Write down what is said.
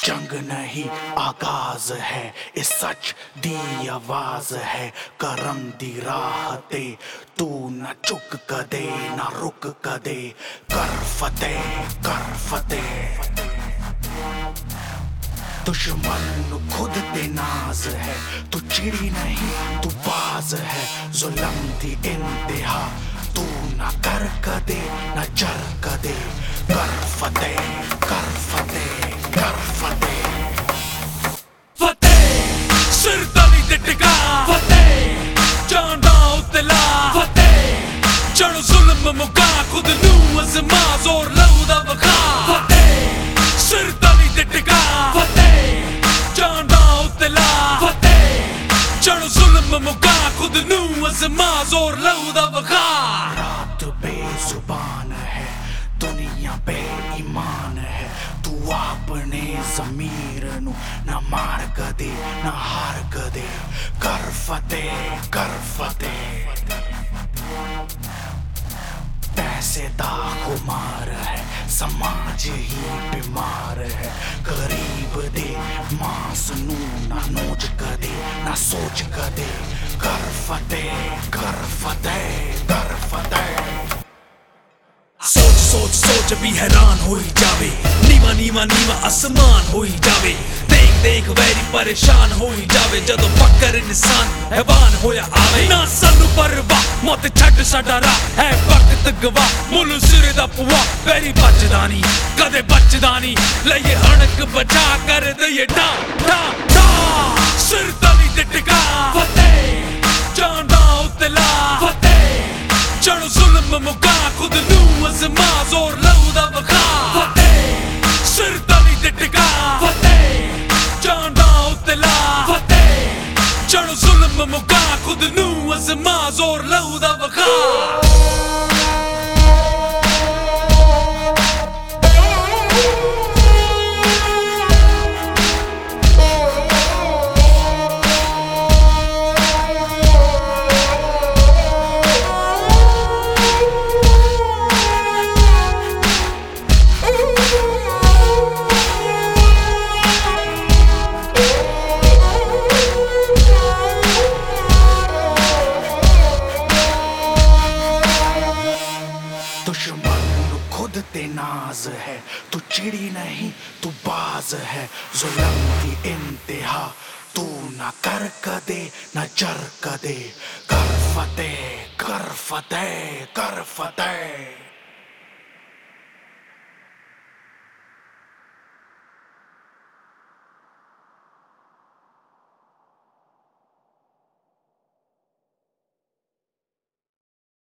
जंग नहीं आगाज है, इस सच दी आवाज है। करम दी राह ते तू न चुक कदे न रुक कदे। कर फतेह दुश्मन खुद ते नाज है, तू चिड़ी नहीं तू बाज है। जुल्म दी इंतहा तू न कर कदे न चर कदे। कर फतेह कर फतेह कर फतेह। फतेह सिर तली ते टिका, फतेह जान दा उतला, फतेह चढ़ जुल्म मुका खुद नू अज़मा जोर लहू दा वखा। फतेह सिर तली ते टिका, फतेह जान दा उतला, फतेह चढ़ जुल्म मुका खुद नू अज़मा जोर लहू दा वखा। रात बेजुबान है, दुनिया बेईमान है। तू अपने ज़मीर नू न मार कदे न हार कदे। कर फतेह कर फतेह। पैसे दा खुमार है, समाज ही बीमार है। गरीब दे मांस नू ना नोच कदे ना सोच कदे। कर फतेह कर फतेह कर फतेह। सोच सोच सोच भी हैरान होई जावे, नीवा नीवा नीवा आसमान होई जावे। देख देख वैरी परेशान होई जावे, जदों पक्कर इंसान हैवान होया आवे। ना सानू परवाह मौत छड्ड साडा राह है वक्त गवाह। मुल्ल सिरे दा पुआ वैरी बचदा नी कदे बचदा नी। लइए अणक बचा कर दइए डा डा डा। सिर तली ते टिका, फतेह जान दा उतला, फतेह चढ़ जुल्म मुका खुद नू अज़मा जोर लहू दा वखा। फतेह सिर तली ते टिका, फतेह जान दा उतला, फतेह चढ़ जुल्म मुका खुद नू अज़मा जोर लहू दा वखा। दुश्मन खुद ते नाज है, तू चिड़ी नहीं तू बाज है। जुल्म की इंतहा तू न कर कदे न चर कदे। कर फतेह कर फतेह कर फतेह।